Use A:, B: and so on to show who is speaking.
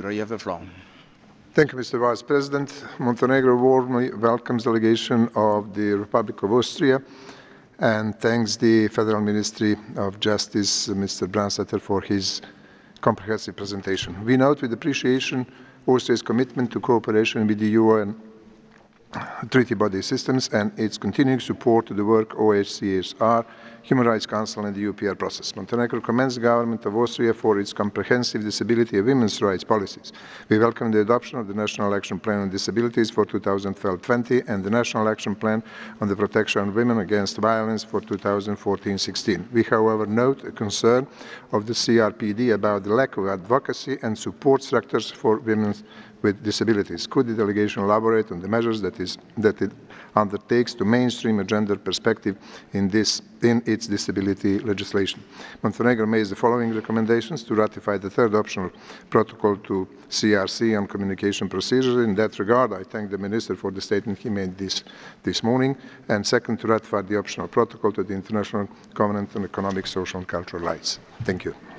A: Montenegro. You have the floor.
B: Thank you, Mr. Vice President. Montenegro warmly welcomes the delegation of the Republic of Austria and thanks the Federal Ministry of Justice, Mr. Brandstetter, for his comprehensive presentation. We note with appreciation Austria's commitment to cooperation with the UN treaty body systems and its continuing support to the work of OHCHR, Human Rights Council and the UPR process. Montenegro commends the government of Austria for its comprehensive disability and women's rights policies. We welcome the adoption of the National Action Plan on Disabilities for 2012-20 and the National Action Plan on the Protection of Women Against Violence for 2014-16. We, however, note a concern of the CRPD about the lack of advocacy and support structures for women with disabilities. Could the delegation elaborate on the measures that it undertakes to mainstream a gender perspective in its disability legislation? Montenegro makes the following recommendations: to ratify the third optional protocol to CRC on communication procedures. In that regard, I thank the Minister for the statement he made this morning. And second, to ratify the optional protocol to the International Covenant on Economic, Social and Cultural Rights. Thank you.